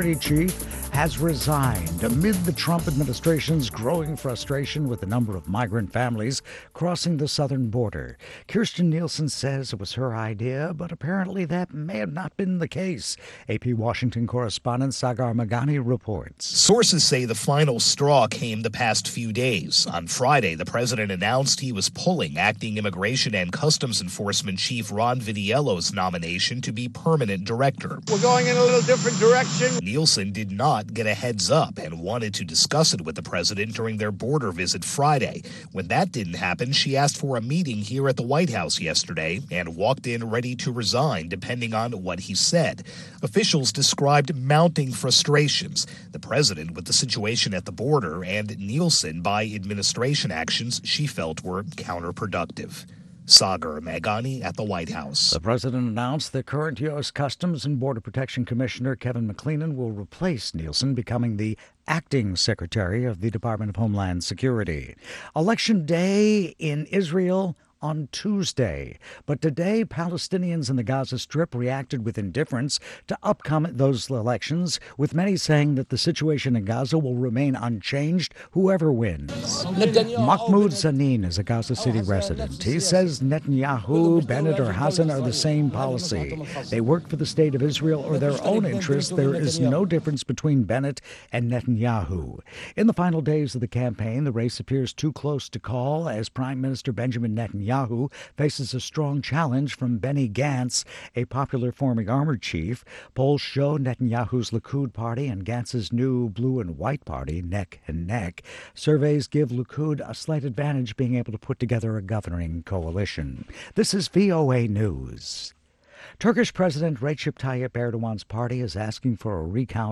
security chief has resigned amid the Trump administration's growing frustration with the number of migrant families crossing the southern border. Kirstjen Nielsen says it was her idea, but apparently that may have not been the case. AP Washington correspondent Sagar Meghani reports. Sources say the final straw came the past few days. On Friday, the president announced he was pulling acting Immigration and Customs Enforcement Chief Ron Vitiello's nomination to be permanent director. We're going in a little different direction. Nielsen did not get a heads up and wanted to discuss it with the president during their border visit Friday. When that didn't happen, she asked for a meeting here at the White House yesterday and walked in ready to resign depending on what he said. Officials described mounting frustrations, the president with the situation at the border and Nielsen by administration actions she felt were counterproductive. Sagar Meghani at the White House. The president announced that current U.S. Customs and Border Protection Commissioner Kevin McClellan will replace Nielsen, becoming the acting secretary of the Department of Homeland Security. Election Day in Israel on Tuesday. But today, Palestinians in the Gaza Strip reacted with indifference to those elections, with many saying that the situation in Gaza will remain unchanged, whoever wins. Mahmoud Zanin is a Gaza City resident. He says Netanyahu, Bennett, or Hassan are the same policy. They work for the state of Israel or their own interests. There is no difference between Bennett and Netanyahu. In the final days of the campaign, the race appears too close to call as Prime Minister Benjamin Netanyahu faces a strong challenge from Benny Gantz, a popular former army chief. Polls show Netanyahu's Likud party and Gantz's new blue and white party neck and neck. Surveys give Likud a slight advantage, being able to put together a governing coalition. This is VOA News. Turkish President Recep Tayyip Erdogan's party is asking for a recount